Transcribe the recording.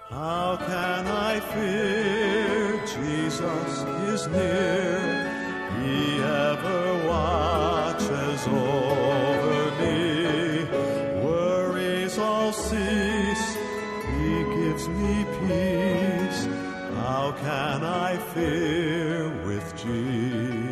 How can I fear? Jesus is near. He ever watches over me. Worries all cease. He gives me peace. How can I fear with Jesus?